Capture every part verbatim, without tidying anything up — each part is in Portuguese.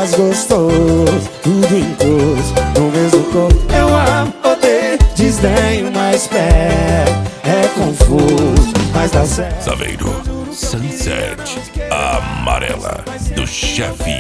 faz gostoso, tudo incluso no mesmo corpo. Eu amo, odeio, desdenho, mas perto é confuso, mas dá certo. Saveiro, Sunset, amarela do chefe.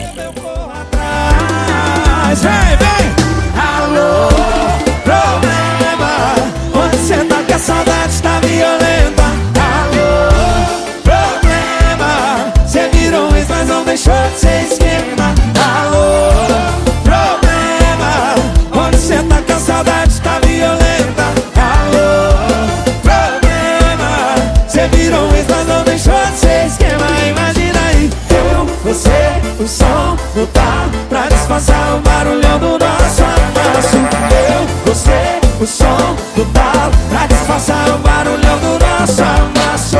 Vem, vem! Alô, problema, onde cê tá que a saudade tá violenta? Alô, problema, cê virou ex, mas não deixou de ser esquema. Alô, problema, onde cê tá que a saudade tá violenta? Alô, problema, cê virou ex, mas não deixou de ser esquema. Imagina aí, eu, você, o som no talo pra disfarçar o barulhão do nosso amasso. Eu, você, o som do talo pra disfarçar o barulhão do nosso amasso.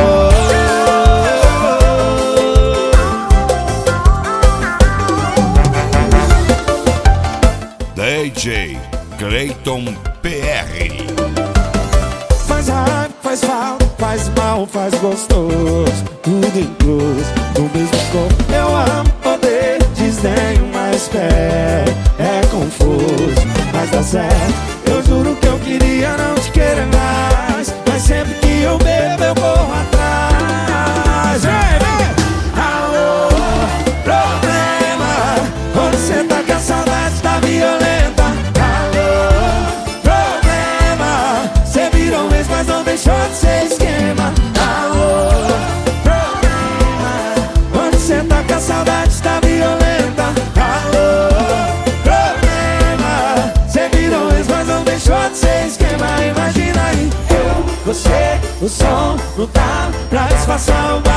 D J Clayton P R. Faz raiva, faz falta, faz mal, faz gostoso, tudo incluso no mesmo corpo. Eu amo, odeio, desdenho, mas perto é confuso, mas dá certo. Eu juro que eu queria não te querer mais, mas sempre que eu bebo eu corro atrás. Vem, vem! Alô, problema, quando cê tá que a saudade tá violenta. Alô, problema, cê virou ex, mas não deixou de ser esquema. Alô, problema, quando cê tá que a saudade tá violenta. Alô, problema, cê virou ex, mas não deixou de ser esquema. Imagina aí, eu, você, o som no talo pra disfarçar o